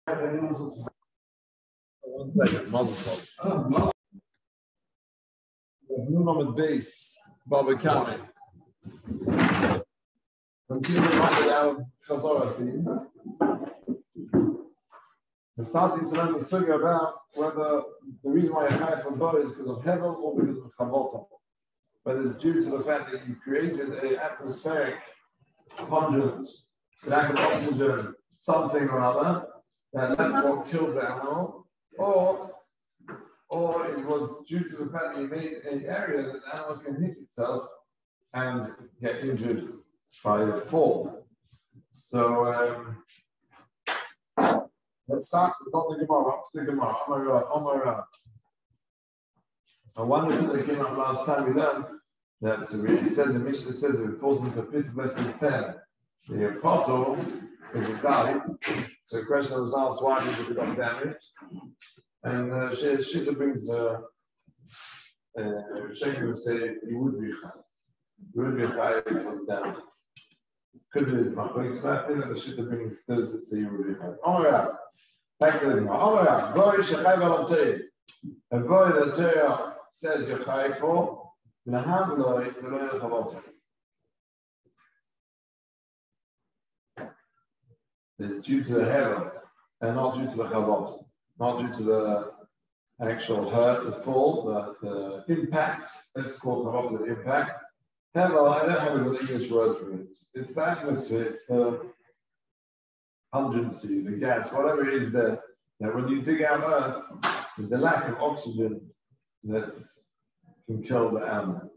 One second, Mazel Tov. Number base, Baba County. Continuing on with our Chazorah theme. We're starting to learn the sugya about whether the reason why you're high from Bo is because of Hevel or because of Chavota. Whether it's due to the fact that you created an atmospheric pungent, lack of oxygen, something or other, that's what killed the animal, or it was due to the fact that you made an area that the animal can hit itself and get injured by the fall. So let's start with the Gemara. Up to the Gemara. I wonder if they came up last time we learned that we said the Mishnah says it falls into Pit Blessing 10. The Poto is a died. So the question was asked why did it got damaged? And Shita brings Sheikh would say you would be high. You would be high from damage. Could be it's not, but I think that the Shita brings those that say you would be high. Oh yeah. Back to the Gemara. Oh yeah. Boy Shechai Valentei. A boy that Torah says you're high for, Lahamloi V'lo Chavota. It's due to the heaven and not due to the chavot, not due to the actual hurt, the fall, the impact. Let's call chavot the impact. Hevel, I don't have a good English word for it. It's the atmosphere, it's the pungency, the gas, whatever it is that when you dig out earth, there's a lack of oxygen that can kill the animal.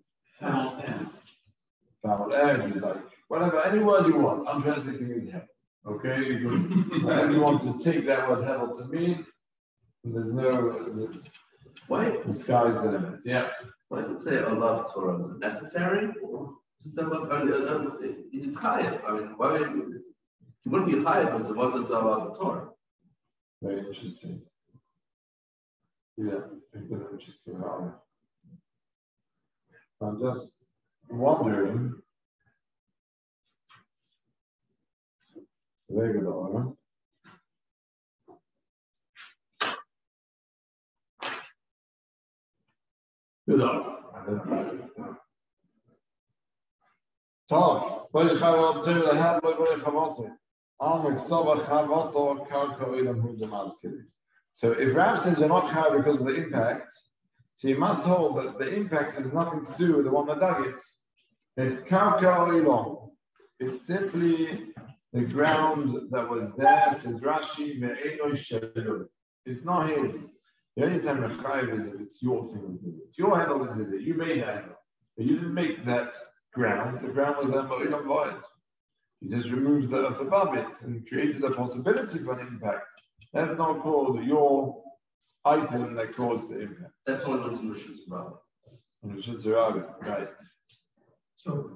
Foul air, if you like. Whatever, any word you want. I'm trying to take it in here. Okay, because you want to take that word hevel to mean, there's no disguise in it. Yeah. Why does it say Allah Torah? Is it necessary? It's high. I mean, why would it wouldn't be high because it wasn't Allah Torah? Very interesting. Yeah, very interesting. I'm just wondering. Very good order. Good order. Tough. Boy Chavot to the hand by Boy Chavot. So if Rav says you're not high because of the impact, so you must hold that the impact has nothing to do with the one that dug it. It's karka oilon. It's simply the ground that was there, says Rashi, it's not his. The only time you're chayiv is if it's your thing. It's your handle that did it. You made that handle. But you didn't make that ground. The ground was there, but you don't buy it. You just removed the earth above it and created a possibility for an impact. That's not called your item that caused the impact. That's only what's in Rishus Rabbah. Rishus Rabbah, right. So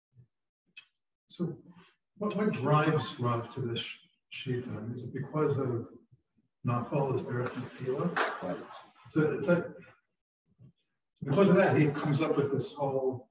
what drives Rav to this shita? Is it because of Nafal is Derech Nefila? Right. So it's like, because of that, he comes up with this whole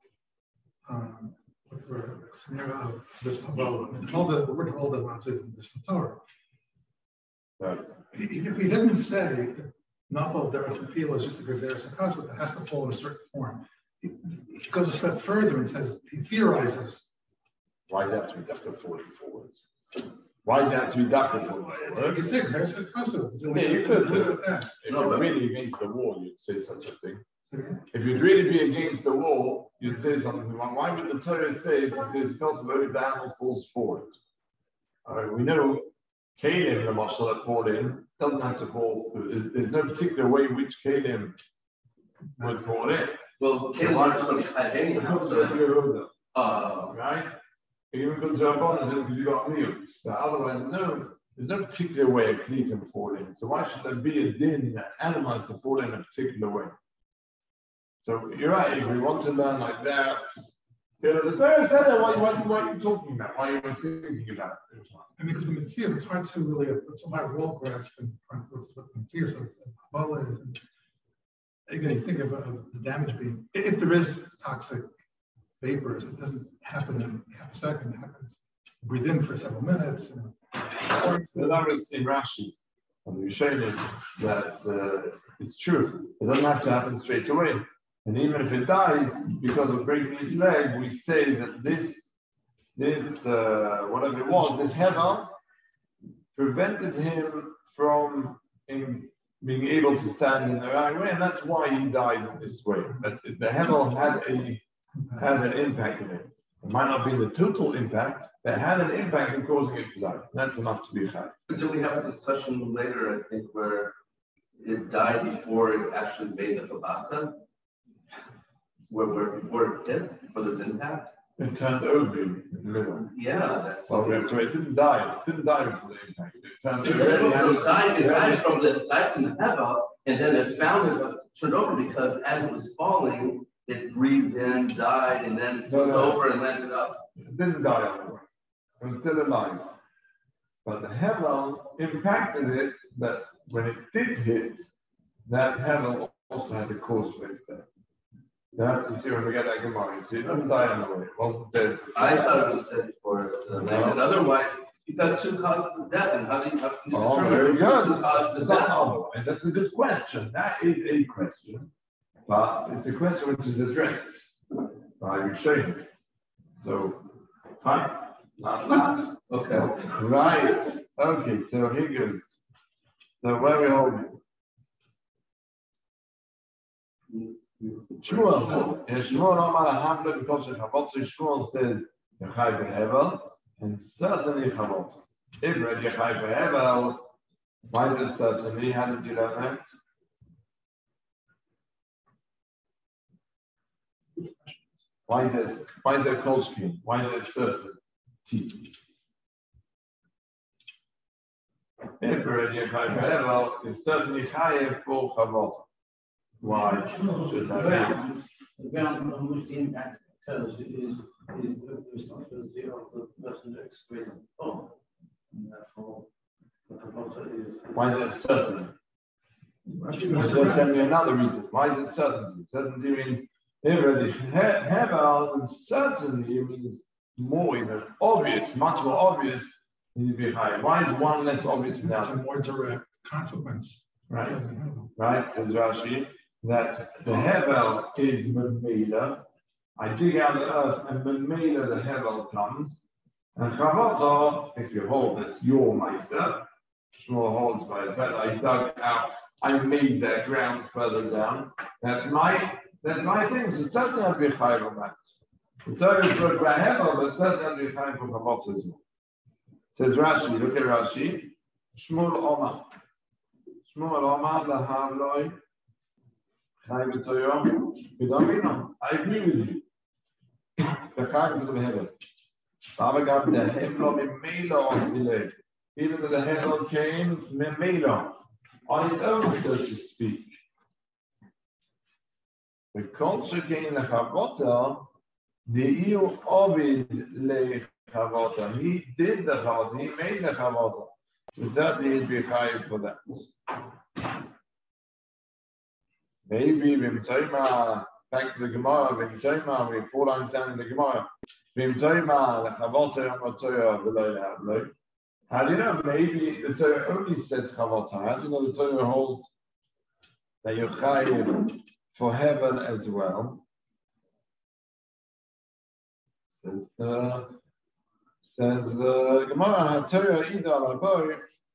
scenario of this Habala. And the word Habala does not say this Torah. Right. He doesn't say Nafal Derech Nefila is just because there's a concept that has to fall in a certain form. He goes a step further and says, he theorizes. Why does it have to be dafka forwards? Why does it have to be dafka forwards? You say, there's a concept. Yeah, you could. If you're really against the wall, you'd say such a thing. If you'd really be against the wall, you'd say something like, why would the Torah say it's because the animal falls forward? We know Kalim, the marshal that fall in, doesn't have to fall. There's no particular way in which Kalim would fall in. Well, Kalim is going to be high anyhow. Right? Even good job because you got meals. But otherwise, there's no particular way a kli can fall in. So why should there be a din that animals to fall in a particular way? So you're right, if we want to learn like that, the Torah said that, what are you talking about? Why are you thinking about it? I mean, because the Mitzvah, it's hard to really, it's a hard wall grasp in front of what the Mitzvah is. And again, you think of the damage being, if there is toxic vapors, it doesn't happen in half a second, it happens. Breathe in for several minutes. That was in Rashi. And we've shown it that it's true. It doesn't have to happen straight away. And even if it dies, because of breaking its leg, we say that this whatever it was, this hevel, prevented him from being able to stand in the right way, and that's why he died in this way. But the hevel had an impact in it. It might not be the total impact, but it had an impact in causing it to die. That's enough to be chai. Until we have a discussion later, I think, where it died before it actually made the chabata, where before it hit, before there's impact. It turned over in the middle. Yeah. So it didn't die. It didn't die before the impact. It died from the hevel, and then it turned over because as it was falling, it breathed in, died, and then flipped over and landed up. It didn't die on the way. It was still alive. But the hevel impacted it, that when it did hit, that hevel also had a cause for its death. You have to see when we get that Gemara. So it didn't die on the way. It wasn't dead. I thought it was dead before it landed. Otherwise, you've got two causes of death, and how do you determine very good. Two causes of death? And that's a good question. That is a question. But it's a question which is addressed by Rishonim. So, fine. Not. Okay. Right. Okay, so here goes. So where are we holding? Shmuel. Shmuel says, Yechai v'hevel, and certainly chavot. If read Yechai v'hevel, why is it certainly? How did you learn that? Why is it cold screen? Why is it certainty? If read Yechai v'hevel, it's certainly chayev for chavot. Why should that be? The ground on which the impact occurs is the responsibility of the person that experiences the bomb. And therefore, the proposal is. Why is it certain? Just tell me another reason. Why is it certainty? Certainty means hevel, and certainty means more, obvious, much more obvious than to be high. Why is one less obvious now? It's a more direct consequence. Right. Right, says Rashi, that the hevel is memela. I dig out the earth and memela the hevel comes. And chavata, if you hold, that's your meiser. Shmuel holds by the fact I dug out, I made that ground further down. That's my thing. So certainly I'd be chayiv on that. The Torah is good by hevel, but certainly I'd be chayiv for chavata as well. Says Rashi, look at Rashi. Shmuel Omar. Shmuel Omar lahavloi. I agree with you. The characters of heaven. Even though the heaven came memela on its own, so to speak. The culture came the chavota, the iu ovid le chavota. He did the chavota, he made the chavota. So certainly he'd be chayiv for that. Maybe Vimtoima, back to the Gemara, Vimtoima, we have 4 lines down in the Gemara. Vimtoima, the Chavota, Motoya, Veloy Havlo. How do you know? Maybe the Torah only said Chavota. How do you know the Torah holds that you're chayiv for heaven as well? Says the Gemara, Torah Ida Alaboy,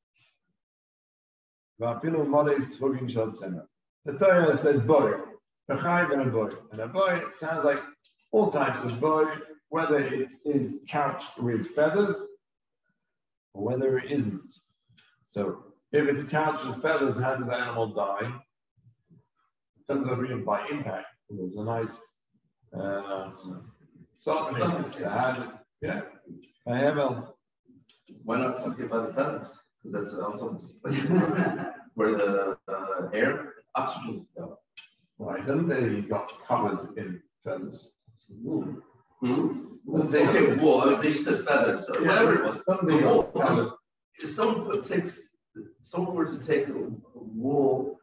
Vapilu Modes Fugin Shal Tzena. The Torah says boy, a chayiv and a boy. And a boy sounds like all types of boy, whether it is couched with feathers or whether it isn't. So if it's couched with feathers, how does the animal die? It doesn't really by impact. It was a nice softening to have. Yeah. I have a. Why not something about the feathers? Because that's also where the air. Oxygen. Right, doesn't say he got covered in feathers. Wool. They pick wool. I mean, they said feathers. So whatever it was. If someone were to take a wool,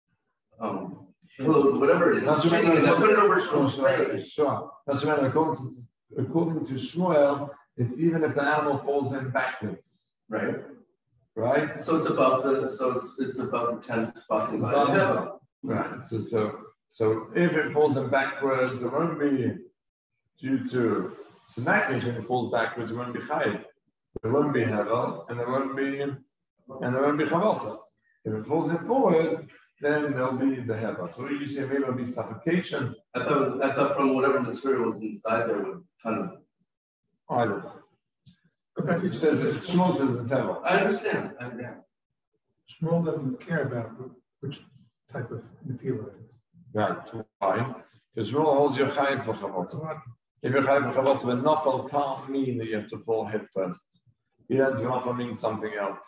whatever it is, and put it over Shmuel's face. Sure. That's right. According to Shmuel, it's even if the animal falls in backwards. Right. right? So it's above it's above the 10 talking about the hevel. Right. So if it falls in backwards, it won't be due to. So in that case, when it falls backwards, it won't be chayiv. There won't be hevel, and there won't be chavalta. If it falls in forward, then there'll be the hevel. So you say maybe there'll be suffocation. I thought from whatever material was inside there would kind of. I don't know. You said that Shmuel says it's hevel. I understand. Shmuel doesn't care about which type of nefila it is. Right. Why? Because Shmuel holds your chayiv for chavalta. If you're chayiv for chavalta, then nafal can't mean that you have to fall head first. He learns nafal means something else.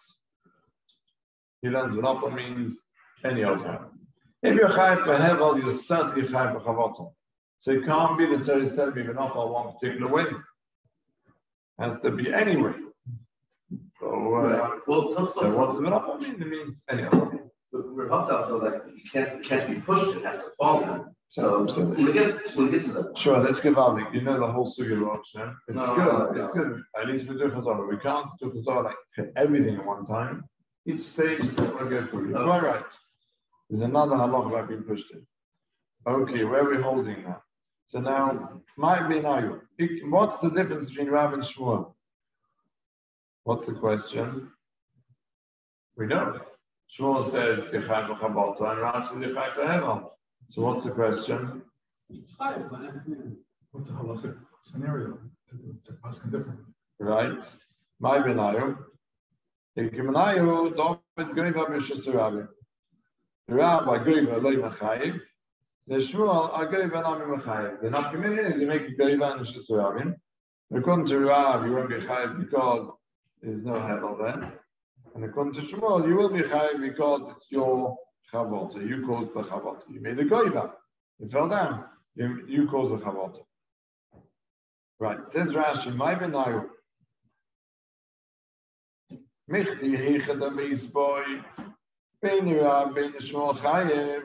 He learns nafal means any other time. If you're chayiv for hevel, you're certainly chayiv for chavalta. So it can't be the Torah is telling me nafal one particular way. Has to be any way. So, well, so what does nafal mean? It means any other way. We're helped out though, like you can't be pushed, it has to fall in. So when we get to the sure, let's give Avik. You know the whole sugi of yeah? It's No, good. no. It's good. At least we do chazara. We can't do chazara like everything at one time. Each stage we'll go through. You're quite right. There's another halach about being pushed in. Okay, where are we holding now? So now, might be now. What's the difference between Rav and Shmuel? What's the question? We know. Shmuel says Yechai for Chabalta and Rav says Yechai for Hevel. So what's the question? What's the halachic scenario? It's asking different. Right. My benayu. Ikimanayu David Goiva Mishusurabi. Rav Goiva Loi Machayiv. The Shmuel Goiva Nami Machayiv. The Nafkamini is you make Goiva and Mishusurabi. According to Rav, you won't be chayiv because there's no Hevel there. And according to Shmuel, you will be chayiv because it's your chavalta. You caused the chavalta. You made the goiva. It fell down. You caused the chavalta. Right. Says Rashi, my benayu. Michti heichad amisboy. Bein Rav, bein Shmuel chayiv.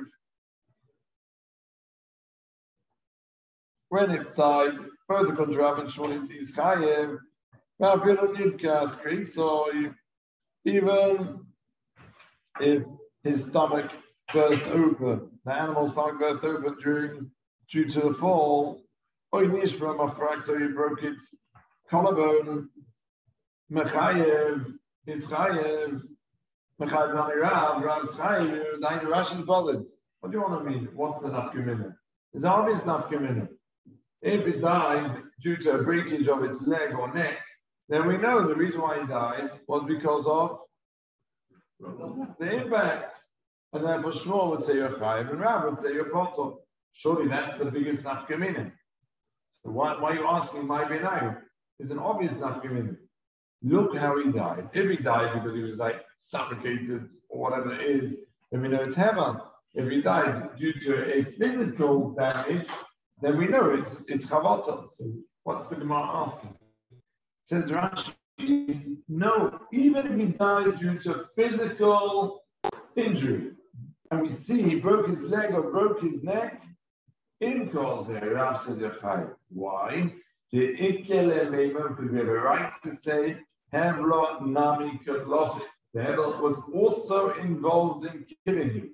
When it died, both according to Rav and Shmuel is chayiv. Rav Nivka skri. So even if his stomach burst open, the animal's stomach burst open due to the fall, or Nishram of fracture, he broke its collarbone, Mechayev, it's Chayev, Mechayev Nani Rav's Chayev, Dain Rashi's bothered. What do you want to mean? What's the nafkamina? It's obvious nafkamina. If it died due to a breakage of its leg or neck, then we know the reason why he died was because of the impact. And therefore Shmuel would say you're chayiv and Rav would say you're potter. Surely that's the biggest nafkamina. So why are you asking my benayu? It's an obvious nafkamina. Look how he died. If he died because he was like suffocated or whatever it is, then we know it's heaven. If he died due to a physical damage, then we know it's chavalta. So what's the Gemara asking? Says Rashi, no, even if he died due to physical injury, and we see he broke his leg or broke his neck, in calls there, Rav says Yechai. Why? Because we have a right to say, Hevlo Nami Kotlosit. The Hevel was also involved in killing you.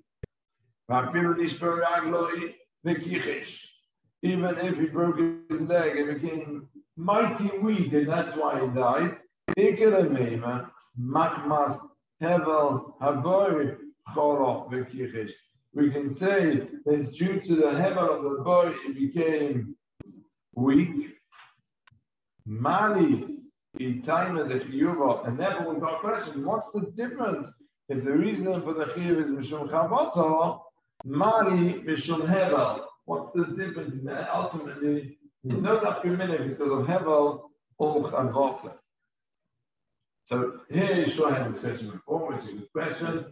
Even if he broke his leg and became mighty weak, and that's why he died. We can say that it's due to the hevel of the boy it became weak. Mali, and therefore we've got a question: what's the difference if the reason for the chiyuv is mishum chavata, mali mishum hevel? What's the difference in that? Ultimately, there's no nafkamina because of hevel or chavata. So here Yeshua had this question before, which is the question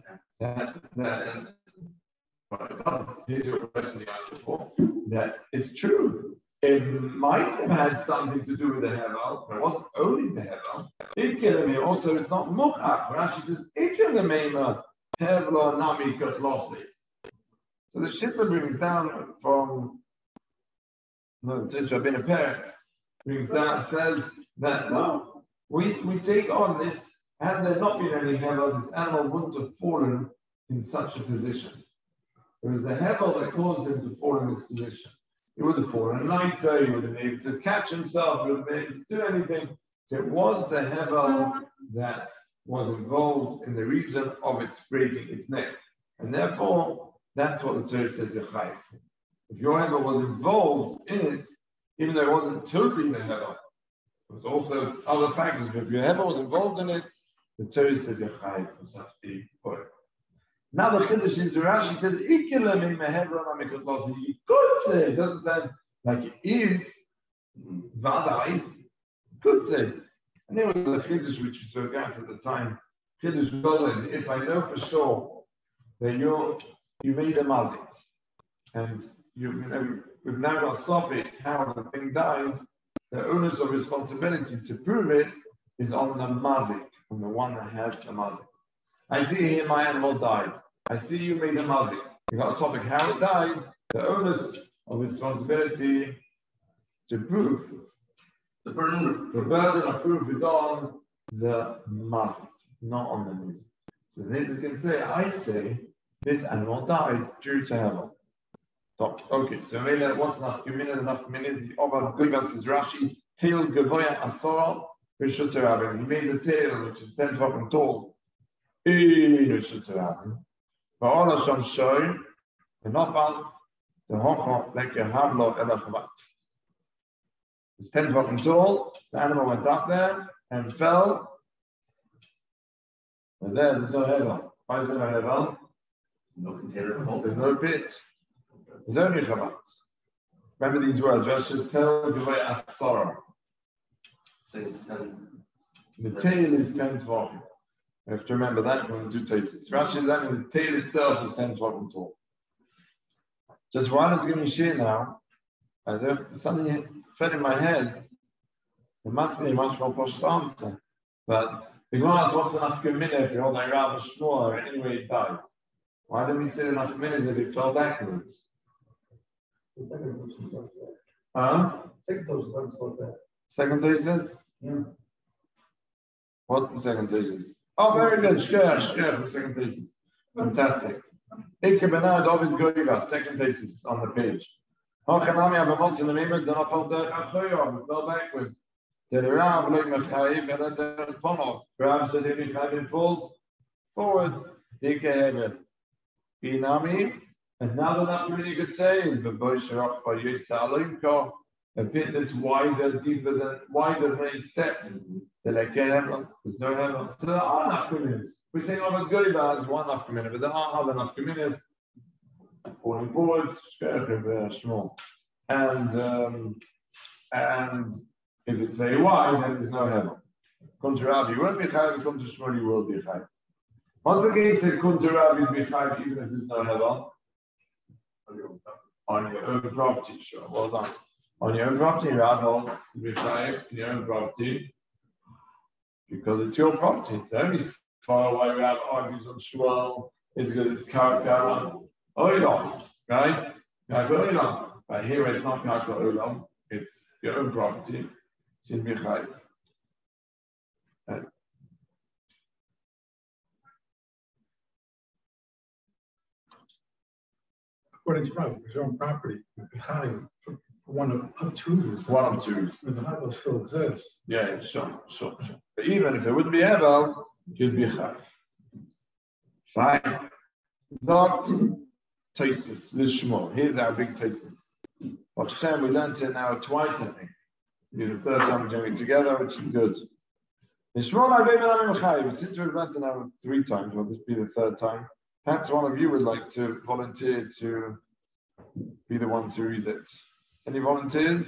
here's your question you asked before, that it's true. It might have had something to do with the hevel, but it wasn't only the hevel. Also, it's not muchach. Rashi says ikelemema hevla nami kotlosi. So the Shitta brings down from just Rabbeinu a parent brings down, says that no, we take on this had there not been any hevel, this animal wouldn't have fallen in such a position. It was the hevel that caused him to fall in this position. He would have fallen lighter, he would have been able to catch himself, he would have been able to do anything. So it was the hevel that was involved in the reason of it breaking its neck. And therefore, that's what the Torah says, Yechayev. If your hevel was involved in it, even though it wasn't totally the hevel, there was also other factors, but if your hevel was involved in it, the Torah says Yechayev for such a point. Now the Chiddush in Rashi says, you could say, it doesn't sound like it is, Vadai, could say. And there was a Chiddush which we spoke out at the time, Chiddush Golden, if I know for sure that you made a mazik, and we've now got Sophic, how the thing died, the onus of responsibility to prove it is on the mazik, on the one that has the mazik. I see here my animal died. I see you made a mazik. You got a topic how it died. The onus of responsibility to prove the burden of proof is on the mazik, not on the mazik. So then you can say, I say this animal died due to hevel. Okay, so what's enough community? Enough community. Over Gugas is Rashi. Tail Gavoya Asora. He made the tail which is 10 fucking tall. But all of some show, the Nofal, the Hocha, like a Havlo Elachavat. It's 10 fucking tall, the animal went up there and fell. And there's no hevel. Why is there no hevel? No container of There's no pit. There's only Chavat. Remember these words, Rashi tell Gavay Asara. Say it's 10. The tail is 10 fucking. You have to remember that when we do tastes. Rashi is the tail itself is 10 fucking tall. Just while it's giving me share now, something fed in my head. There must be a much more posh answer. But the Gemara asks what's enough minute if you hold a Rav Shmuel or anyway it died. Why don't we say enough minutes if it fell backwards? Second thesis? Yeah. What's the second thesis? Oh, very good. Shkir, the second thesis. Fantastic. Ikke Benad David Goiva, second thesis on the page. Hochanami Avamot in the name of the Nafal Der Achoyom, fell backwards. The Rav Loi Mechayiv and the Ponov. Rav said if Mechayiv falls forward, Dike Hevel. Inami, another nothing you could say is the Boisharach for Yisalinko, a pit that's wider, deeper than 8 steps. The Leke Hevel, there's no Hevel. So there are nafkamines. We say about Goiba, there's one nafkamina, but there are other nafkaminas. Falling forward, small. And if it's very wide, then there's no Hevel. Come to Rabbi, you won't be Chayav, come to Shmuel, you will be Chayav. Once again, he said, come to Rabbi, be Chayav, even if there's no Hevel. On your own property, sure. Well done. On your own property, Rabbi, be Chayav, in your own property, because it's your property. The only far away we have argues on Shmuel is because it's Karka Olam, right? Karka Olam. But here it's not Karka Olam, it's your own property. It's in Bichai. According to Rabbi, his own property, for one of two years. One of two. But the Hevel still exists. Yeah, sure. But even if it wouldn't be Hevel, you'd be Chai. Fine. Zot Tosis, Lishmo. Here's our big Tosis. But Hashem, we learned it now twice, I think. The third time we're doing it together, which is good. Since we've learned it now 3 times, will this be the 3rd time? Perhaps one of you would like to volunteer to be the one to read it. Any volunteers?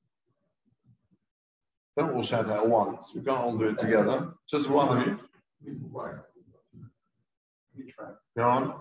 Don't all shout out at once. We can't all do it together. Just one of you. Go on.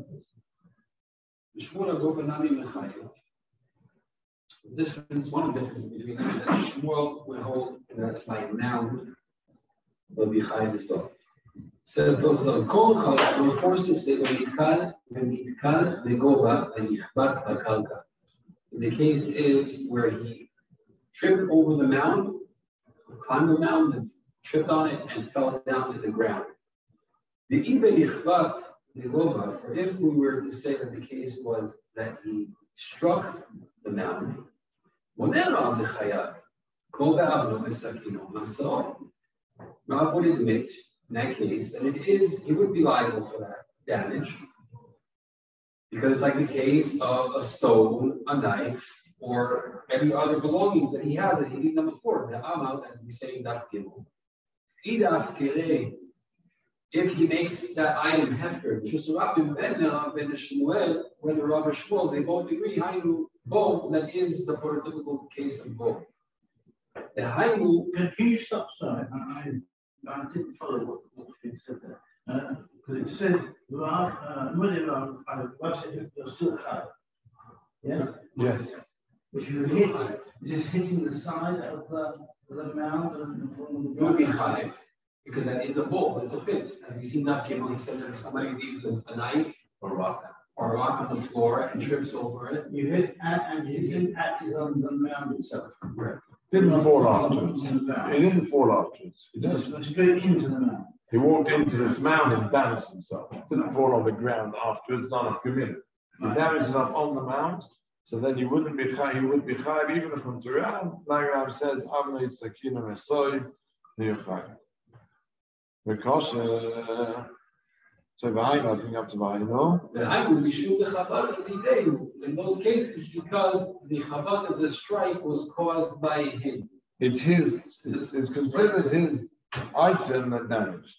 One difference between them is that Shmuel would hold that like noun will be Chayiv as well. Says those Kol Chayiv will force to say V'mitkal V'gova V'nichbat B'kalka. The case is where he tripped over the mound, climbed the mound, and tripped on it and fell down to the ground. The Ibe Nigova, for if we were to say that the case was that he struck the mountain, in that case, that he would be liable for that damage, because it's like the case of a stone, a knife, or any other belongings that he has that he didn't have before. The Amal, as we say in Daf Gimel. If he makes that item hefker, when the Rabbi Shmuel, they both agree, Bo, that is the prototypical case of Bo. The Hainu. Can you stop? Sorry, I didn't follow what you said there. Because it says, you're still cut. Yeah? Yes. If you hit, just hitting the side of the mound and it would be high, because that is a bowl, it's a pit. As we see that came on, he said that if somebody leaves a knife or rock on the floor and trips over it. You hit and it impacted on the mound itself. Right. Didn't fall afterwards. He didn't fall afterwards. He just went straight into the mound. He walked into this mound and damaged himself. Didn't fall on the ground afterwards, not a committed. He damaged himself on the mound, so then he wouldn't be chai, he would be chai, even if on Turan, like Ram says, Amnei Sakina Mesoy, you're chai. Because, so I think up to no? The I would be shoot the Chabad every day in those cases because the Chabad of the strike was caused by him. It's it's considered his item that damaged.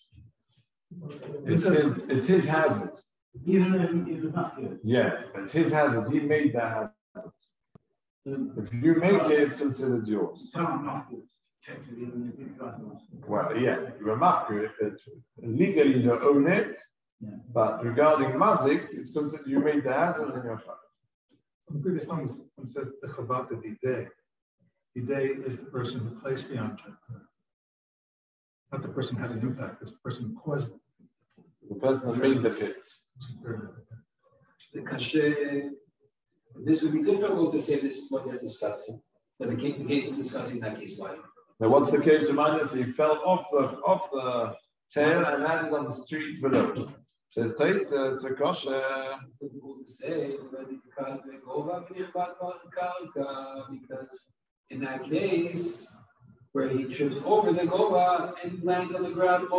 It's his hazard. Even though it was not good. Yeah, it's his hazard. He made that hazard. If you make it, it's considered yours. Well, yeah, you're a mafker. Legally you own it, but regarding mazik, it's considered you made the hazard in your shop. The previous one said the Chabad of the day. The day is the person who placed the object. Not the person who had an impact, it's the person who caused it. The person that made the hit. This would be difficult to say this is what they're discussing, but the case of discussing that case, why? Now, what's the case? Remind us, he fell off the tail and landed on the street below. Says Tais, it's difficult to say because in that case, where he trips over the Gova and lands on the ground,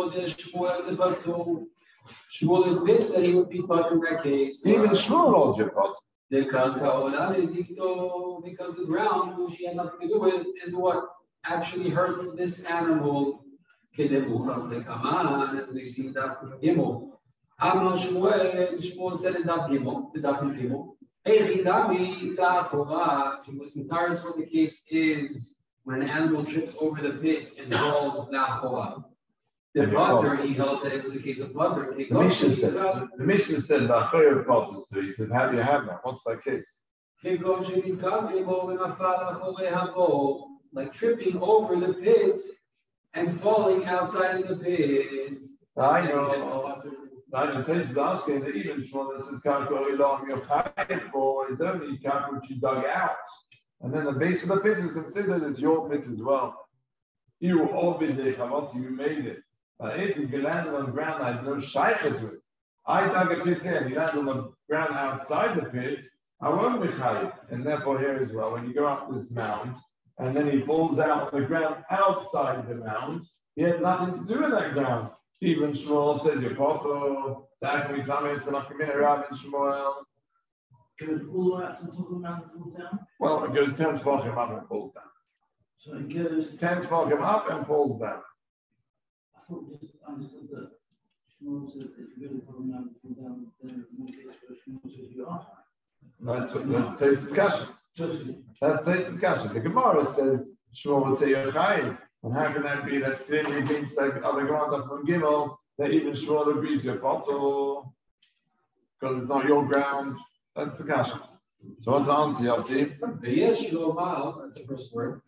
Shmuel admits that he would be part in that case. Even Shmuel holds your pot. The Kalka is because the ground, which he had nothing to do with, is what actually hurts this animal. As we see that from Gimel. Shmuel said in that Gimel, the Daf Gimel. He was entirely what the case is when an animal trips over the pit and falls lachora. The butter, he held that it was a case of butter. The mission said the potter. So he said, how do you have that? What's that case? Like tripping over the pit and falling outside of the pit. I know. The place is asking that even Shmuel says can't go along your chayyim for is only can't which you dug out. And then the base of the pit is considered as your pit as well. You obviously you made it. But if you landed on the ground, I had no shaykhs with it. I dug a pit in, you land on the ground outside the pit, I won't be chayyim. And therefore here as well, when you go up this mound, and then he falls out on the ground outside the mound, he had nothing to do with that ground. Even Shmuel said, your poto, Zachary, Tommy, it's enough to get around in Shmuel. Goes all the way up to the top of the mountain and falls down? Well, it goes 10 tefachim up and falls down. So it goes 10 tefachim up and falls down. I thought just understood that Shmuel said that if you go to the top of the mountain and fall down, then in one case where Shmuel says you are. That's today's discussion. That's today's discussion. The Gemara says Shmuel would say you're chayyim. And how can that be? That's clearly against the other ground of Gimel that even Shmuel agrees your poto because it's not your ground. That's the question. So what's the answer, Yossi? That's the first word.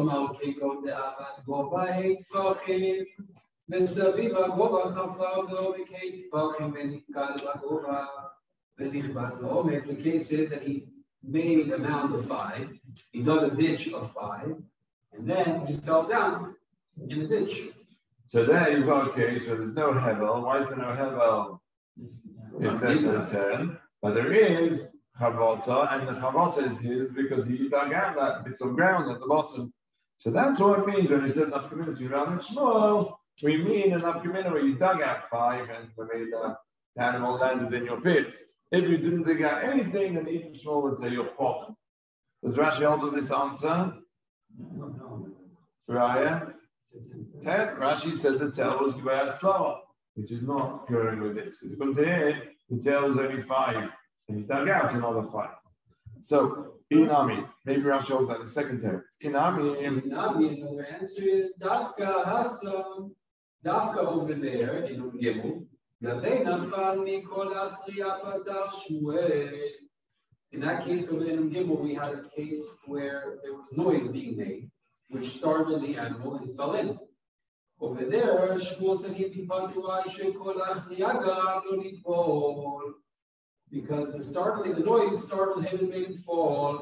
The case is that he made a mound of 5, he dug a ditch of 5, and then he fell down in the ditch. So there you've got a case where there's no hevel. Why is there no hevel? It's less than 10. But there is chavota, and the chavota is his because he dug out that bit of ground at the bottom. So that's what it means when he said enough community around Shmuel. We mean enough community where you dug out 5 and the animal landed in your pit. If you didn't dig out anything, then even Shmuel would say you're pot. Does Rashi hold to this answer? Raya? 10. Rashi said the tail was Gibaya Salah, which is not going with this. Because you come to here, the tail was only 5, and he dug out another 5. So, Inami, maybe Rashi holds that the second text. Inami, another answer is Dafka Haslam, Dafka over there in Gimel. In that case over in Gimel, we had a case where there was noise being made, which startled the animal and fell in. Over there, Shmuel said because the noise startled him and made him fall.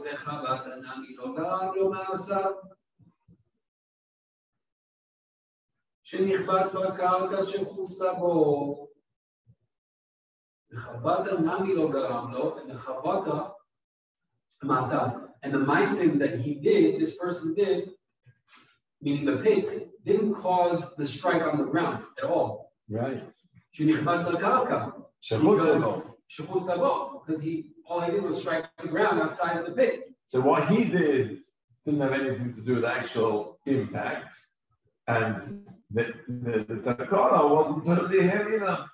And the ma'asim that he did, this person did, meaning the pit, didn't cause the strike on the ground at all. right? Because all he did was strike the ground outside of the pit. So what he did didn't have anything to do with the actual impact, and the takara wasn't totally heavy enough.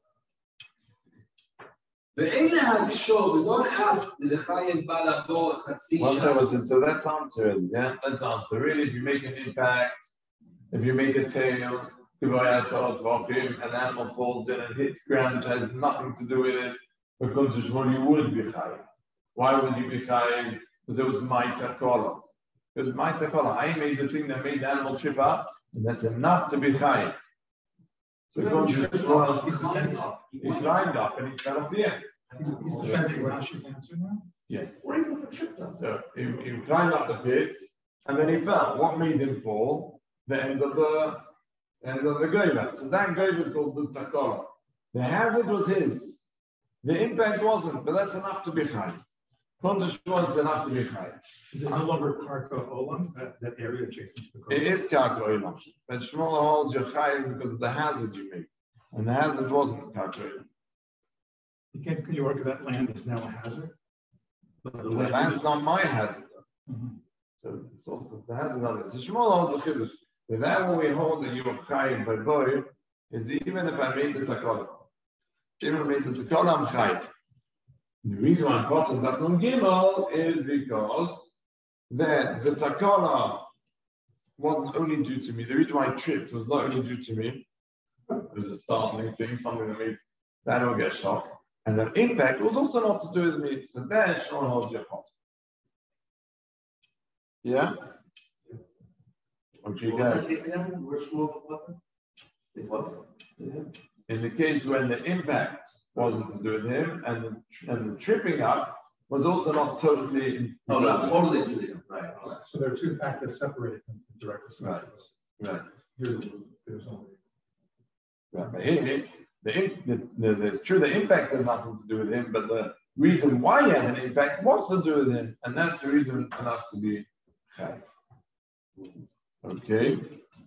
We don't ask the Chayev Balabor Chatzisha. So that's answered. Yeah, that's answered. Really, if you make an impact, if you make a tail, an animal falls in and hits ground, which has nothing to do with it, because you would be chayiv. Why would you be chayiv? Because it was my takala. It was my takala. I made the thing that made the animal trip up, and that's enough to be chayiv. So he climbed up and he cut off the end. He's defending Rashi's answer now? Yes. So he climbed up the pit and then he fell. What made him fall? The end of the gova. So that gova is called the takara. The hazard was his. The impact wasn't, but that's enough to be high. Kondish was enough to be high. Is it no longer Karka Olam, that area adjacent to the Karka? It is Karka Olam. But Shmuel holds your high because of the hazard you made. And the hazard wasn't Karka Olam. Can you argue that land is now a hazard? The land's not my hazard. Mm-hmm. So it's also the hazard not it. So Shmuel holds the Kiddush. With that, when we hold that you are chayiv by boy, is even if I made the takala, even if I made the takala, I'm chayiv. The reason why I'm crossing that from Gimel is because that the takala wasn't only due to me. The reason why I tripped was not only due to me. It was a startling thing, something that made the animal get shocked. And the impact was also not to do with me. So there, Shmuel holds your pot. Yeah? Okay, in the case when the impact wasn't to do with him, and the tripping up was also not totally. Oh, not totally to him, right? So there are two factors separating them from direct responsibility. Right. There's only. Right. But here, it's true the impact has nothing to do with him, but the reason why he had an impact was to do with him, and that's the reason enough to be high. Okay.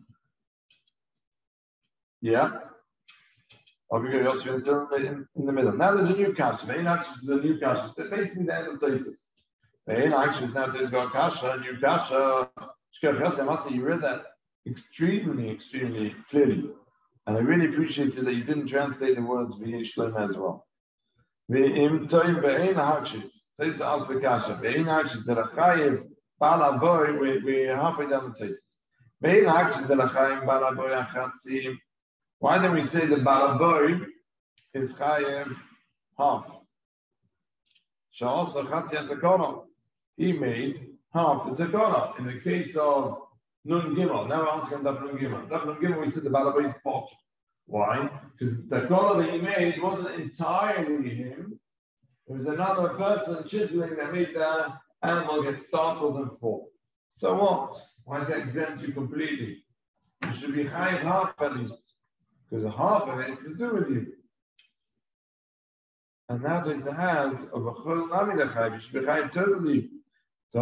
Yeah. Over here, also in the middle. Now there's a new kasha. The Ein Akshis is a new kasha. Basically, the end of Taisus. The Ein Akshis now there's got kasha, a new kasha. I must say, you read that extremely clearly. And I really appreciated that you didn't translate the words V'yesh Shlema as well. V'im toiv ve'ein ha'akshis. Taisus asks the kasha. Ve'ein ha'akshis derachayev ba'al avoy. We're halfway down the Taisus. Ve'ein ha'akshis derachayim ba'al avoy achatzim. Why don't we say the ba'al avoy is chayev half? Sha'os achatzi atakona. He made half the takona. In the case of Nun Gimel, now we're answering Daf Nun Gimel. Daf Nun Gimel, we said the ba'al avoy is pot. Why? Because the takona that he made wasn't entirely him. It was another person chiseling that made the animal get startled and fall. So what? Why is that exempt you completely? you should be chayiv half at least, because half of it is to do with you. And that is the hands of a chol namid chayiv. You should be chayiv totally. So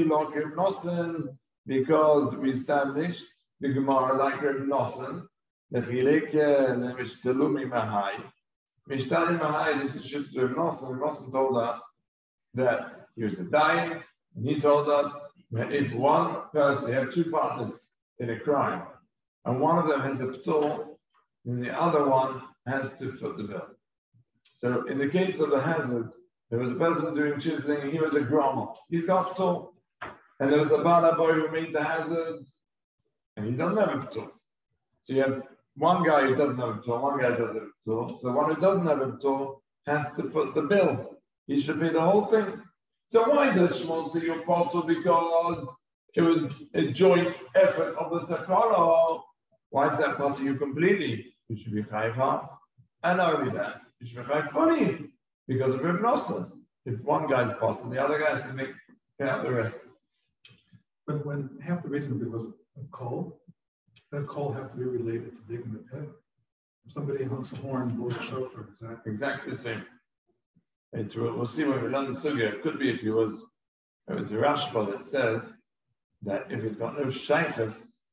because we established the Gemara like Reb Nosson, the Chileke and the Mishtalumi Mahai. Mishtali Mahai, this is Shitz Reb Nosson. Reb Nosson told us that he was dying, and he told us that if one person, you have two partners in a crime, and one of them has a p'tur, then the other one has to foot the bill. So in the case of the hazard, there was a person doing chiseling, and he was a grommer. He's got p'tur. And there was a bala boy who made the hazards, and he doesn't have a p'tur. So you have one guy who doesn't have a p'tur, one guy doesn't have a p'tur. So the one who doesn't have a p'tur has to foot the bill. He should pay the whole thing. So why does Shmuel say you're potter? Because it was a joint effort of the takara. Why does that potter you completely? You should be chayiv half. And not only that, you should be chayiv funny because of Reb Nosson. If one guy's potter, the other guy has to pay out the rest. But when half the reason because of coal, that coal have to be related to digging the pit. If somebody hunks a horn and blows a shofar, exactly the same. We'll see when we learn the sugya. It could be if it was a Rashba that says that if he's got no shaykhs,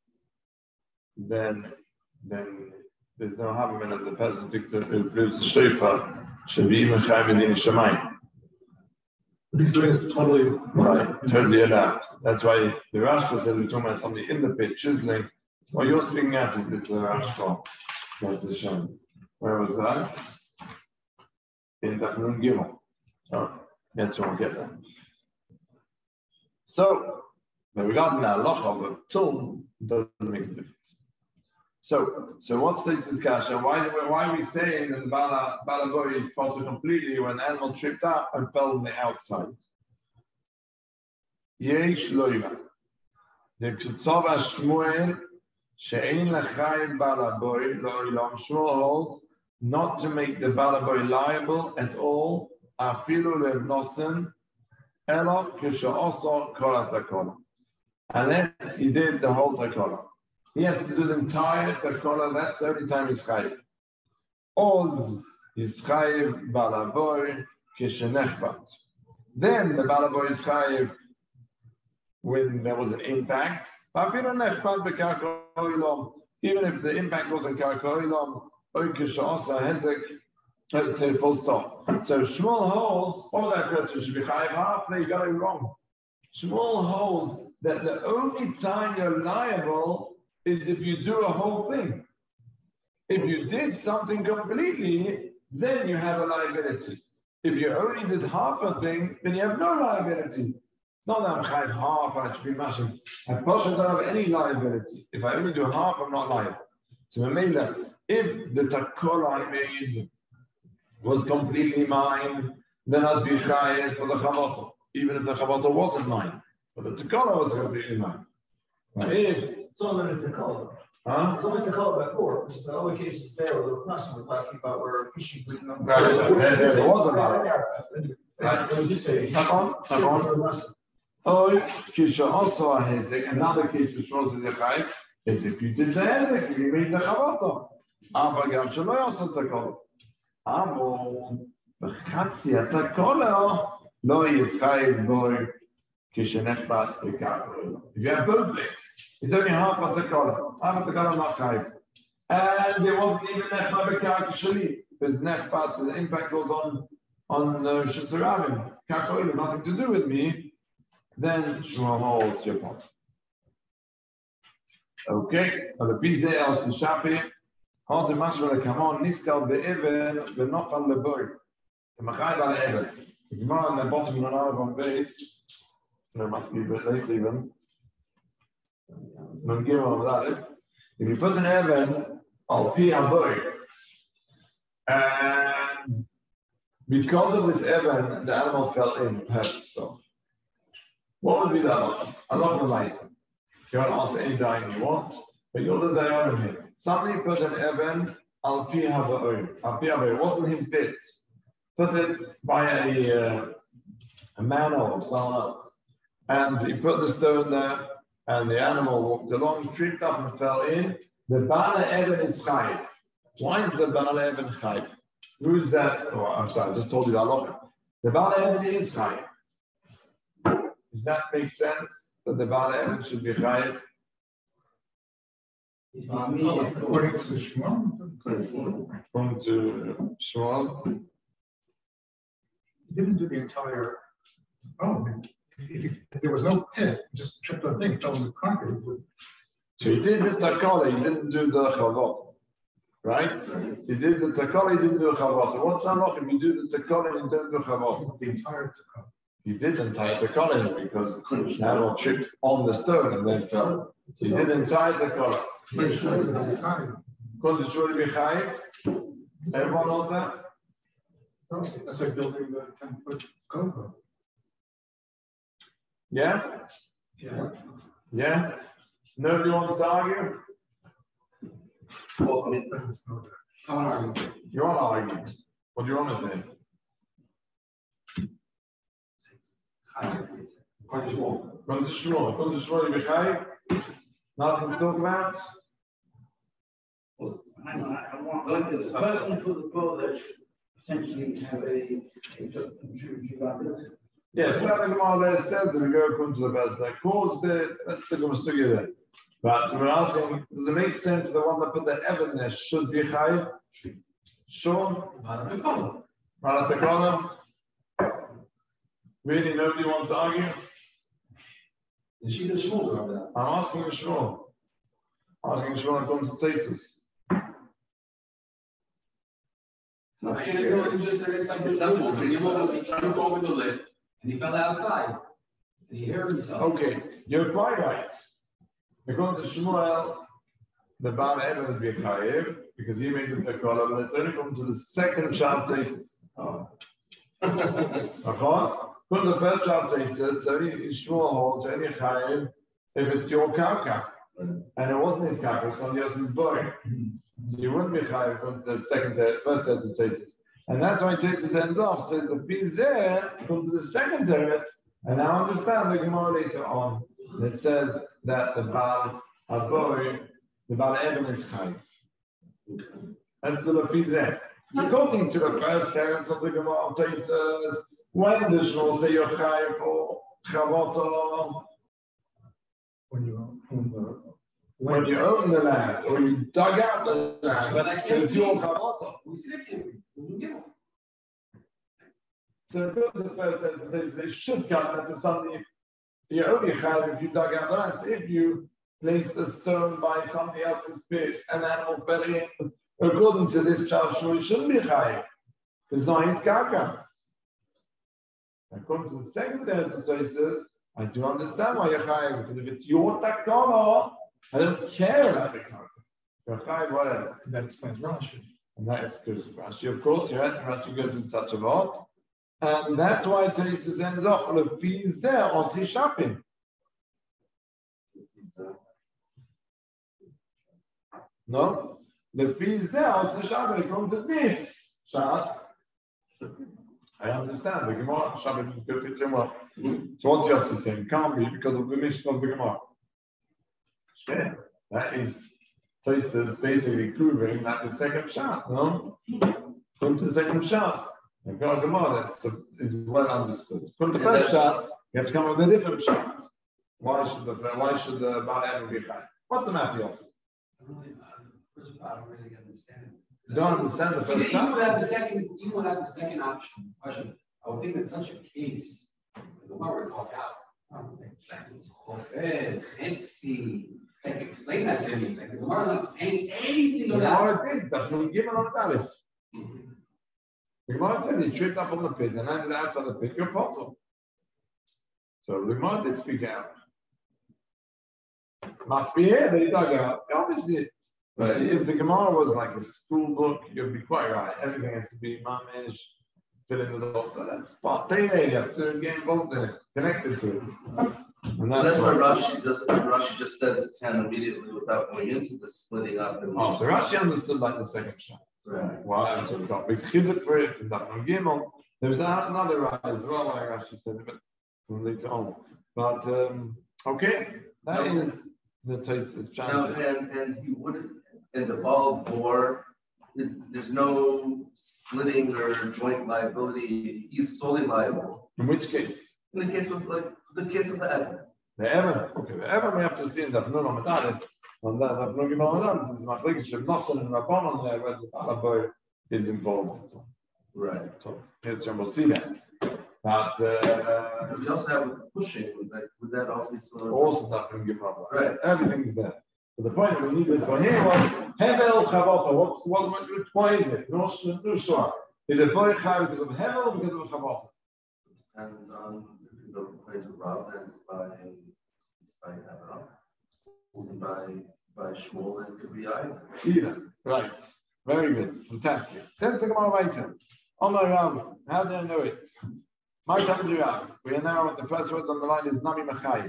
then there's no harm in it. The person who blows the shofar should be even chayiv in shamayim. But he's doing this totally right, totally allowed. That's why the Rashba said we're talking about somebody in the pit chiseling. What you're speaking at is it's a Rashba. That's the shame. Where was that? In Dafnun Gimel. Oh, that's where we'll get there. So, when we got in our halacha, but tool doesn't make a difference. So what's this discussion? Why are we saying that the bala boy is potter completely when the animal tripped up and fell on the outside? Yesh loima. The Ketzava Shmuel she'ein lechayim bala boy lo ilam. Shmuel holds not to make the bala boy liable at all. Afilu Reb Nosson elo k'she'oso kol ha'takala. Unless he did the whole takala. He has to do the entire takala, that's the only time he's chayiv. Oz is chayiv balaboy kishenechbat. Then the balaboy is chayiv when there was an impact. Even if the impact wasn't karkoilom, or kishosa hezek, let's say full stop. So Shmuel holds, what was that question? Should be chayiv half? No, you got it wrong. Shmuel holds that the only time you're liable is if you do a whole thing. If you did something completely, then you have a liability. If you only did half a thing, then you have no liability. Not that I'm chayiv half, I should be mashing. I don't have any liability. If I only do half, I'm not liable. So Mamela, if the takora I made was completely mine, then I'd be chayiv for the chavata, even if the chavata wasn't mine. But the takora was completely mine. If it's only the Takala. Huh? It's only Takala by four, because the other cases fail. The last one we're talking about where fishing bleeding up. Right, there was a lot. Right. Oh, Kisha also has another case which was in the Chayv is if you did the Hezek, you made the Chavata. Avagam Shelo Yosef Takala. Amo, B'chatzi Takala, Lo Yischayiv Boy, Kishenechbat B'Karkoil. If you have both things, it's only half of the color. Half of the color not chayiv. And there wasn't even nechbat b'karka shali. Because nechbat, the impact goes on Shitzaravim. Karkoil, nothing to do with me. Then Shmuel holds your pot. Okay. The Pizeh al Sishapi. Hold the mashma come on. Niskal be'even v'nofal leboy. The Machayiv al even. The Gemara on the bottom of the base. There must be a bit late even. If you put an even al pi haboy, and because of this even, the animal fell in and hurt itself. What would be the halacha? I'm not going to lie. You want to ask any dying you want, but you're the dayan here. Somebody put an even al pi haboy. Al pi haboy, it wasn't his bit. Put it by a manor of someone else, and he put the stone there. and the animal walked along, tripped up and fell in, the Bala Eben is Chayiv. Why is the Bala Eben Chayiv? Who's that? Oh, I'm sorry, I just told you that lot. The Bala Eben is Chayiv. Does that make sense? That the Bala Eben should be Chayiv? According to Shmuel. According to Shmuel. He didn't do the entire. Oh, if there was no pit, just tripped on thing, fell in the concrete. So he did the takala, he didn't do the chavot, right? He did the takala, he didn't do the chavot. So what's that look if you do the takala and you don't do chavot? The entire takala. He did the entire takala because the animal tripped on the stone and then fell. So he did the entire takala. Couldn't surely be chayiv? Everyone knows that? That's like building the 10-foot GoPro. Yeah? Yeah. Yeah? Nobody wants to argue? Well, I mean, I want to argue. You want to argue? What do you want to say? According to Shmuel. Couldn't surely be chayiv? Nothing to talk about? I want going to the person to the board that potentially have a contributory liability. Yes, so that the Gemara there says that we go according to the person that caused it. That's the Gemara Sugya there. But we're asking, does it make sense the one that put that Evan there should be chayiv? Sure. Malat Really, nobody wants to argue? The sheet of Shmuel over that. I'm asking the Shmuel. Asking Shmuel according to Tesis. You just said it's like this. He jumped over the lid and he fell outside and he hurt himself. Okay, you're quite right. According to Shmuel, the Baal Eben would be a chayiv because he made the takala, but it's only come to the second child Tesis. From the first child Tesis, only Shmuel holds any chayiv if it's your karka. And it wasn't his karka, it's somebody else's boy. So you wouldn't be chayiv from the first set of Tesis. And that's why Tesis ends off. So the fees there come to the second teretz, and now understand the Gemara later on that says that the Baal Aboy, the Baal Eben is chayiv. That's the fees there. According to the first teretz of the Gemara of Tesis, when the Shmuel say you're chayiv or chavot, when you own the land or you dug out the land, it's your chavot. So the first sentence they should come out of something. You only have if you dug out the land. So if you placed a stone by somebody else's pit, an animal fell in, according to this child, it shouldn't be chayiv. It's not his karka. According to the second sentence, it says, I do understand why you're chayiv, because if it's your takana, I don't care about the karka. You're chayiv, whatever. That explains Rashi. And that is because Rashi, of course, you're right, Rashi goes in such a lot. And that's why Tesis ends off with a fees there or see shopping. No? The fees there or see shopping. Come to this shot. I understand the Gemara. Shabbat is good to well. So what's Yossi saying? Can't be because of the mission of the Gemara. Yeah, that is Tesis basically proving that the second shot, no? Come to the second shot. And God Gemara, that's well understood. Come to the first shot, you have to come up with a different shot. Why should the Baal Eben be high? What's the matter, Yossi? First part, I don't really understand. You don't understand the first Even shot? without the second option, question, I would think that such a case, the one we're talking about, like explain that to me. Like the Gemara is not saying anything The about Gemara did, that's what we give it on Talif. The Gemara said he tripped up on the pit and landed outside the pit, you're portal. So the Gemara did speak out. Must be here, they dug out. Obviously, but if the Gemara was like a school book, you'd be quite right. Everything has to be mamish, fill in the dots. So that's part. You have to get involved in it, connected to it. And so that's why Rashi just says 10 immediately without going into the splitting up. And Oh, so Rashi understood like the second shot. right. Wow, so we got big chizuk for it from that Gimel. There was another rise as well, like Rashi said, but from later on. But Okay, that is the taste is Now, and he wouldn't, and the ball bore, there's no splitting or joint liability. He's solely liable. In which case? In the case of the case of the Evan. The Evan, okay, the Evan we have to see in the Fnun Ramadan. On that, the Fnun Ramadan is not like it's Nosan and Rabban on there where the Alaboy is involved. Right. So here's we'll see that. But we also have pushing, would that also be sort of also not going to give up. Right. Everything's there. But the point we needed for here was Hevel Chavota. Why is it? No sure. Is it very high because of Hevel or because of Chavota? Depends on if you go from place of Rav, then it's by Hevel. Even by Shmuel, it could be Either. Right. Very good. Fantastic. Sense the Gemara weiter. Omar Rav. How do I know it? My time to Rav. We are now, the first word on the line is Nami Machai.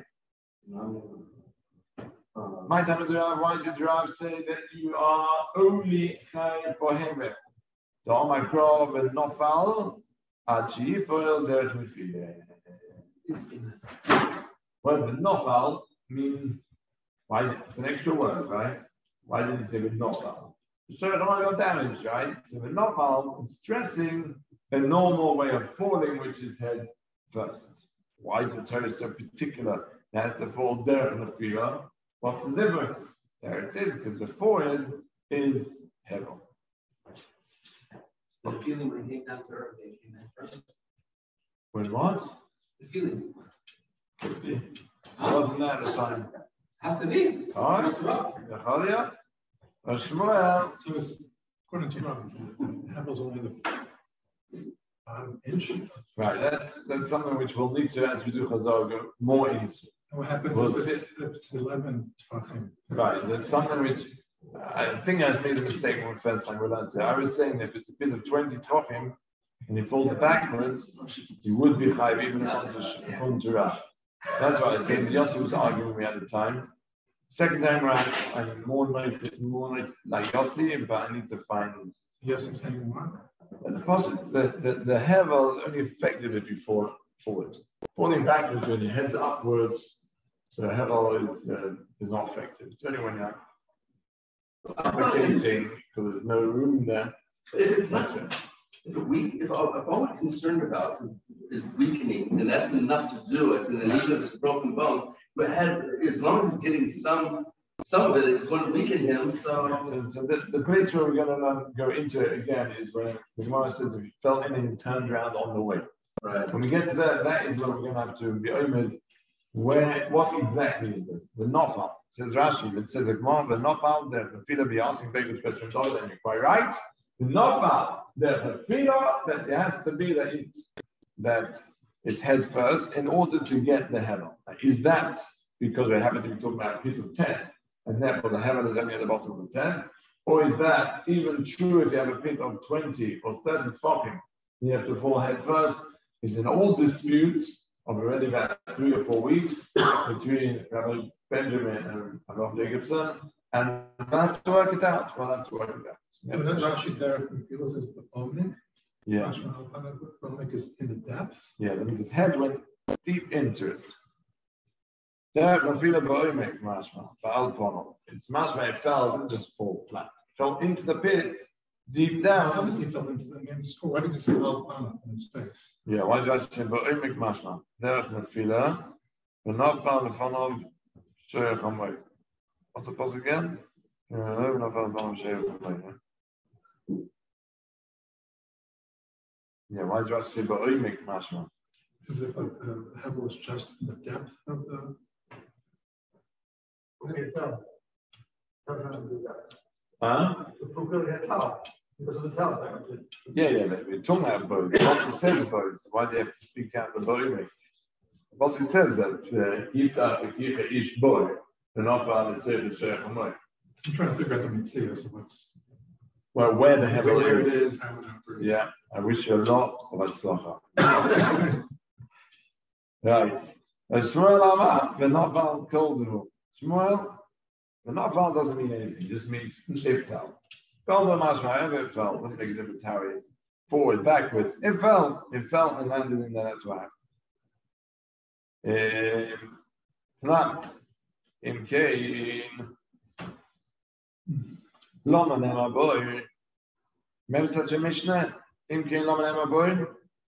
My time to Rav, why did Rav say that you are only Chai for Hevel? The Omar Krov and Nofal, Achi, Foil, Derech Mefile. Well, the Nofal means, why? It's an extra word, right? Why didn't you say with Nofal? So I don't want to go damage, right? So with Nofal, it's stressing a normal way of falling, which is head first. Why is the Torah so particular? It has to fall there in the field. What's the difference? There it is, because the forehead is hevel. The feeling when he came down to earth, they came in first. When what? The feeling. Could be. Wasn't that at the time? Has to be. All right. Shmuel. So it's, according to Rav, Hevel's only the bottom inch. Right, that's something which we'll need to, as we do Chazal, go more into. And what happens if it's 11 Tfachim? Right, that's something which I think I made a mistake when the first time we learned it. I was saying that if it's a bit of 20 Tfachim and you fold it backwards, you would be chayiv even if it's a Shunturah. That's why I said Yossi was arguing we had the time. Second time around, I'm more like Yossi, but I need to find. Yossi saying what? The hevel only affected if you fall forward. Falling backwards when your head's upwards, so hevel is not affected. It's only when you're suffocating because there's no room there. If it's not, if all we're concerned about is weakening, and that's enough to do it, and then even if it's broken bone, but as long as it's getting some of it, it's going to weaken him. So the place where we're going to go into it again is where the Gemara says if you fell in and you turned around on the way. Right. When we get to that is where we're going to have to be omed. What exactly is this? The nofal. Says Rashi. It says the Gemara, the nofal. The fila be asking baby question. And you're quite right. The nofal. The fila that it has to be that it's head first in order to get the hevel. Is that because we happen to be talking about a pit of 10, and therefore the hevel is only at the bottom of the 10? Or is that even true if you have a pit of 20 or 30 tefachim, you have to fall head first? It's an old dispute of already about 3 or 4 weeks between Rabbi Benjamin and Rabbi Jacobson, and we'll have to work it out. But that's actually there from Filos is the opening. Yeah. Opening is in the depth. Yeah, that means his head went deep into it. There, Mafila Boimek Mashma, Baal Pono. It's Mashma, it fell, didn't just fall flat. It fell into the pit, deep down. Obviously, it fell into the main school. Why did you say Baal Pono in space? Yeah, why did I say Boimek Mashma? There, Mafila, the not found the fun of Shoyach Hamway. What's the pause again? Yeah, why do I say Boimek Mashma? Because if the hevel was just in the depth of the. Huh? Because of the tower. Yeah, we're talking about both. The Pasuk says both. Why do you have to speak out the Boimek? The Pasuk says that Yifta Ish Boy, the Nafal is said to Shoyach Hamway. I'm trying to figure out the mitzvah, so what's. Well, where the hevel Where is. it is, how it operates. Yeah, I wish you a lot of Hatzlacha. Right. Shmuel Amar, the Nafal called him. Shmuel, the Nafal doesn't mean anything, it just means it fell. Fell the Mashma, however it fell, doesn't make a difference how it is. Forward, backwards. It fell and landed in there, that's what happened. Not in Cain. Lama Nema Boy. Remember such a Mishnah? In Cain Lama Nema Boy?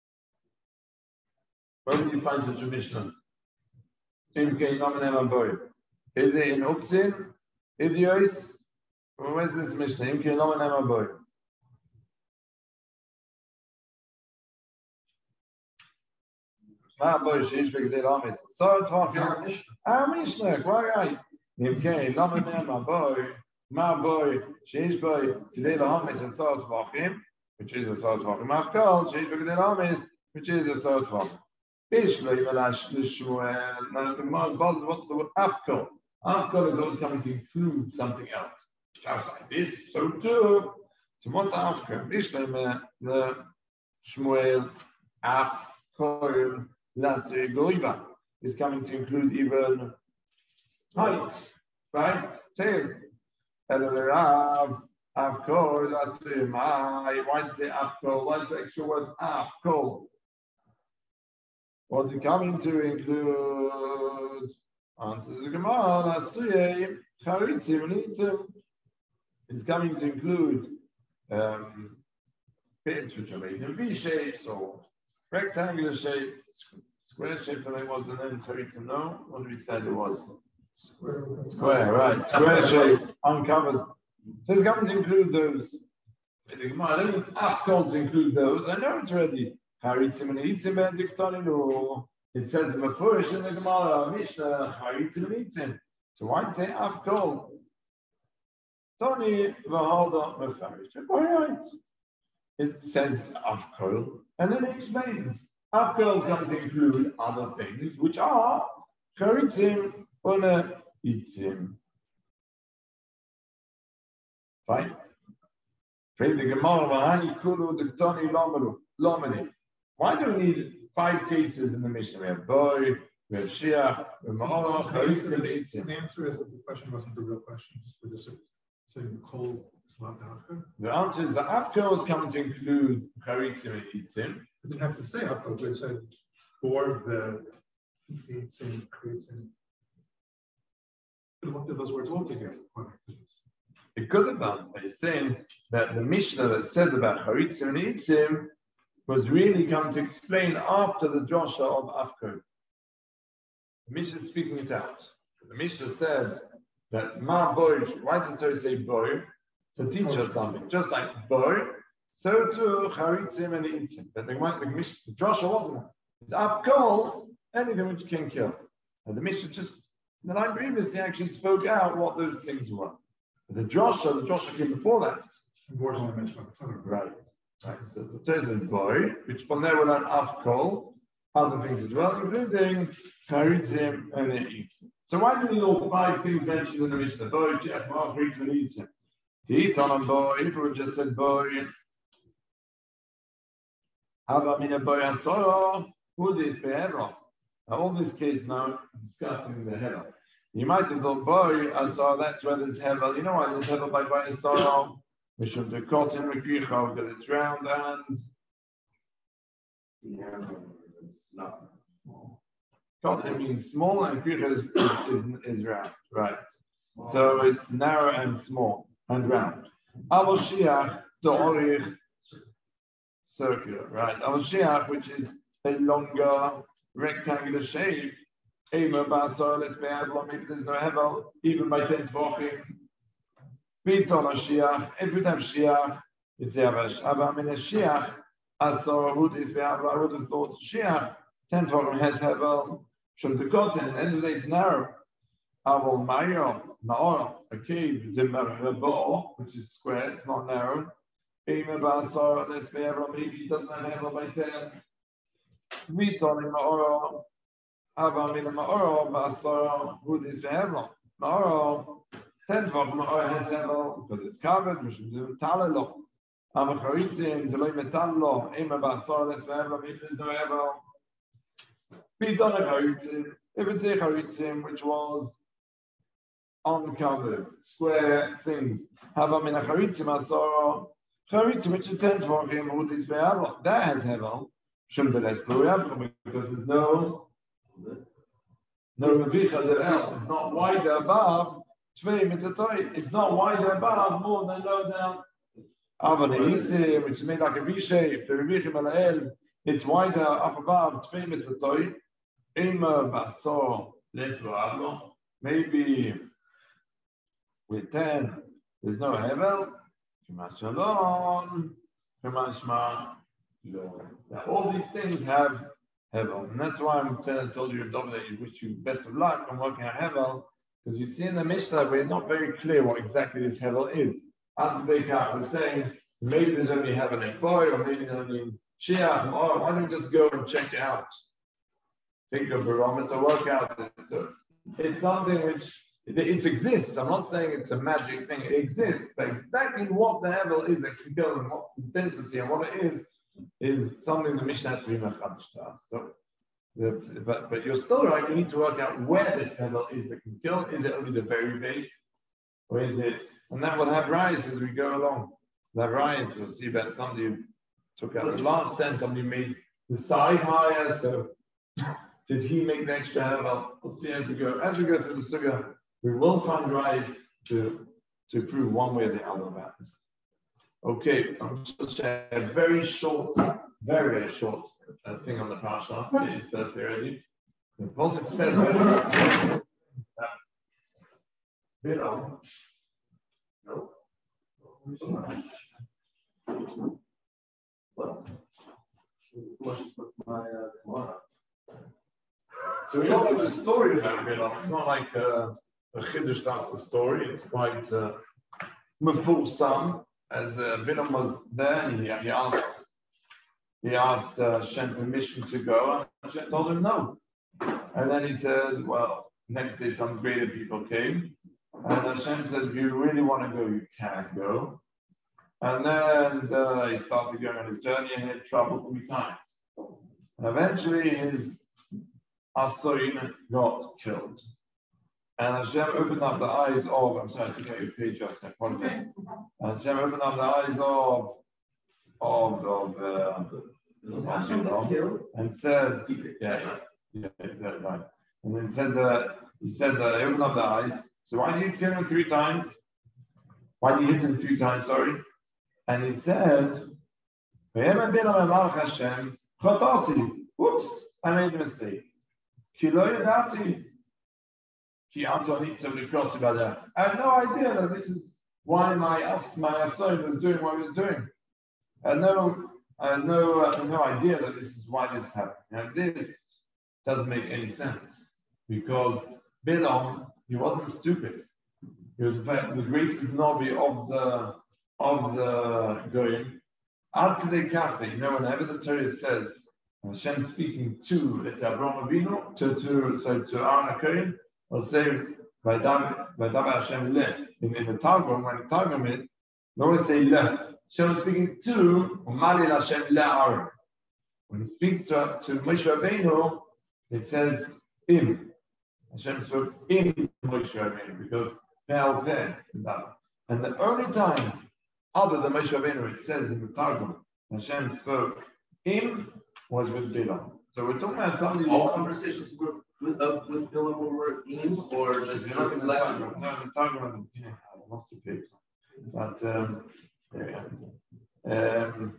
Where do you find such a Mishnah? In Cain Lama Nema Boy. Is it in Upsin? Idiois? Where's this Mishnah? In Cain Lama Nema Boy. Ma boy, she's big deal on it. So it's what Mishnah, quite right. Okay, Lama Nema Boy, Ma boy, she's boy, deal on it, and so it's walking, which is a sort of Ma call, she's big deal on it, which is a sort of Bishlo, Malash, Shmuel, now the man bothers what's the word Afkol. Afkol is always coming to include something else. Just like this, so too. So what's Afkol? Bishlo, the Shmuel, Afkol. Lasri Goiva is coming to include even height, right? Tail. Elerav, Afkol, Lasri Mai. Why is the Afkol? Why is the extra word Afkol? What's it coming to include? Answers the Gemara, Lasri, Charitim, Nitim. It's coming to include pits which are made in V shapes or rectangular shapes. Square shape, and it was an end to know. What did we say it was? Square, right. Square shape, uncovered. So it's going to include those. I don't have to include those. I know it's ready. It says in the Purish in the Gemara, Mishnah, so why say Afkol? Tony Vahalda Mefarish. It says Afkol, and then it explains. Afkol is going to include other things, which are charitim or itzim. Fine. Why do we need 5 cases in the Mishnah? We have boy, we have shia, we have ma'orah, charitim, itzim. The answer is that the question wasn't the real question. We're just saying coal is not Afkol. The answer is that Afkol is coming to include charitim and itzim. It didn't have to say Afkol, it said for the itzim, charitim. Could have looked at those words all together. It could have done by saying that the Mishnah that said about charitim and itzim was really going to explain after the drasha of Afkol. The Mishnah is speaking it out. The Mishnah said that ma boy, why does the Torah say boy? To teach us something. Just like boy, so too charitim and itzim. But the drasha wasn't. It's Afkol, anything which can kill. And the Mishnah just, in the line previously, actually spoke out what those things were. The drasha came before that. Boar's only mentioned by the Torah. Right. Right. So the Torah says boy, which from there will learn Afkol, other things as well, including charitim and itzim. So why do we need all 5 things mentioned in the Mishnah? Boy, chef, mark, charitim, and itzim. To eat on a boy, if we just said boy, Hava min a boy asoro, who is behera? Now, all this case now discussing the hera. You might have thought boy asoro, that's where there's hevel. You know why there's hevel by boy asoro? We should do cotton rekicha because it's round and cotton means small and rekicha is round, right? So it's narrow and small and round. Avol shiach the orich circular, right? Avol shiach, which is a longer rectangular shape. Ema basar, let's be able, maybe there's no hevel even by 10 tefachim. Biton Shiach, every time Shiach, it's Yavash. Avam in a Shiach, Asor, who is Be'ava, I would have thought Shiach, 10 tefachim has hevel, from the cotton, end of the day it's narrow. Avol Mayo, Ma'or, a cave, Dimar, which is square, it's not narrow. Ema Basar, let's be able, maybe it doesn't have hevel by 10. Biton in Ma'or, Avam in a Ma'or, Basar, who is Be'ava, Ma'or. 10 tefachim has hevel because it's covered. We should do talelo. Amacharitzim delay metallo. Ema basar les ve'hevel. If there's no hevel, bidon charitzim. If it's a charitzim which was uncovered, square things. Hava min charitzim asara. Charitzim which is 10 tefachim. Who is be'hevel? That has hevel. Shum deles lo hevel because there's no No, it's not wider above. It's not wider above more than low down. Which is made like a V shape. It's wider up above. Maybe with 10, there's no hevel. All these things have hevel, and that's why I'm told you, Dov, that you wish you best of luck on working out hevel, because you see in the Mishnah we're not very clear what exactly this hevel is. After we're saying maybe there's only hevel in boy, or maybe there's only in Shiach. Oh, why don't you just go and check it out? Take your barometer, work out it. So it's something which it exists. I'm not saying it's a magic thing. It exists, but exactly what the hevel is that can kill and what's the density and what it is something the Mishnah has to be mechadish to us. So that's, but you're still right. You need to work out where this hevel is that can kill. Is it only the very base, or is it? And that will have rise as we go along. That rise, we'll see about somebody who took out the last 10, somebody made the side higher. So did he make the extra hevel? We'll see as we go. As we go through the sugya, we will find rise to prove one way or the other about this. Okay, I'm just share a very short thing on the parasha. It is birthday already. The Pasuk says Bilam. No. So we all know the story about Bilam. It's not like a Chiddush, that's the story. It's quite mefusam. As Bilam was there, and he asked Hashem permission to go, and Hashem told him no. And then he said, well, next day some greater people came, and Hashem said, if you really want to go, you can go. And then he started going on his journey and had trouble 3 times. And eventually his Asoin got killed. And Hashem opened up the eyes of, I'm sorry, I think I your page just, I apologize. And Hashem opened up the eyes and said, right. And then he said that he opened up the eyes. So why did you kill him 3 times? Why did you hit him 3 times, sorry? And he said, whoops, I made a mistake. I had no idea that this is why my Asoin was doing what he was doing. I had no idea that this is why this happened. And this doesn't make any sense because Bilam, he wasn't stupid. He was in fact the greatest Navi of the Goyim. Ad Kedei Kach, you know, whenever the Torah says Hashem speaking to Avraham Avinu, to Aaron HaKohen, or say by Dabar Hashem le in the Targum, when the Targum it, they always say le. Hashem is speaking to Umalil Hashem le Aaron. When he speaks to Moshe Rabbeinu, it says im. Hashem spoke in Moshe Rabbeinu because now there. And the only time other than Moshe Rabbeinu it says in the Targum Hashem spoke im was with Bilam. So we're talking about somebody. All conversations with Bilam were in, or just the Targum at the beginning. I lost the page, but there we go.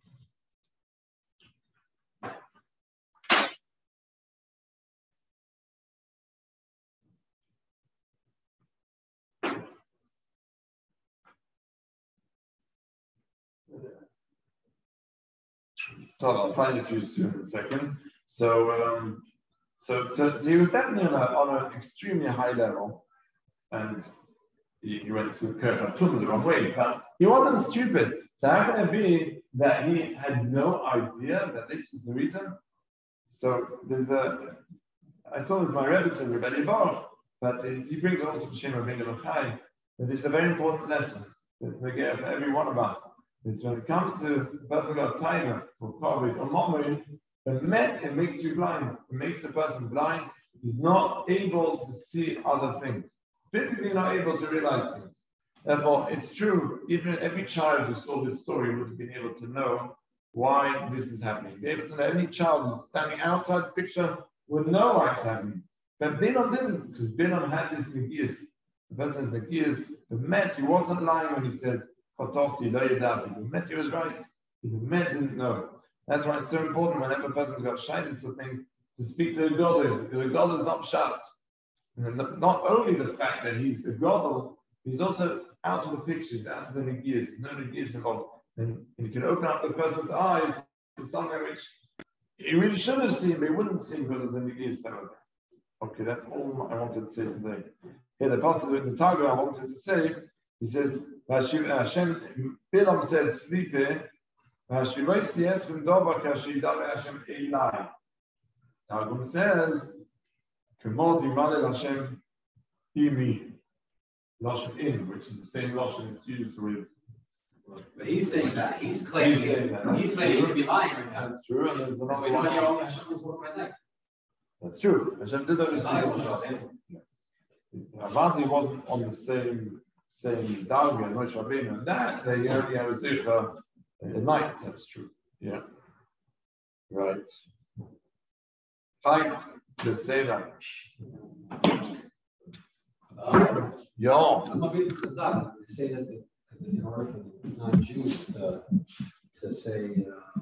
So I'll find it for you soon in a second. So he was definitely on an extremely high level, and he went to Kirk took it the wrong way, but he wasn't stupid. So how can it be that he had no idea that this is the reason? So I saw this my Rebbe said Rebbe Bar, but he brings also to Shem Rabbeinu Yochai that this is a very important lesson that we get for every one of us. It's when it comes to a person got timer for COVID or memory, it makes you blind. It makes the person blind. He's not able to see other things. Physically not able to realize things. Therefore, it's true, even every child who saw this story would have been able to know why this is happening. Be able to know any child who's standing outside the picture would know why it's happening. But Bilam didn't, because Bilam had this Negias. The person's Negias, the Met, he wasn't lying when he said, Kotosi, lo yadati. The Met, he was right. The Met didn't know. That's why it's so important whenever a person's got shyness of things to speak to a Godel, because a Godel is not shut. And not only the fact that he's a Godel, he's also out of the pictures, out of the Negias, no Negias involved. And you can open up the person's eyes to something which he really should have seen, but he wouldn't see because of the Negias. Okay, that's all I wanted to say today. Here, the passage in the Targum I wanted to say, he says, Hashem, Bilam said, Slipe, Targum says, Kemod Yimalel Hashem Imi, Lashon in, which is the same Lashon it's used with. But he's saying that. He's claiming he's claiming he could be lying right now. That's true, and there's another one. one. That's true. Hashem did everything. Avadi wasn't on the same Darga, Moshe Rabbeinu, and that they only have a Zicha at night. That's true. Yeah. Right. Fine. Let's say that. Yo. I'm a bit Chazal. They say that in order for the non-Jews to say.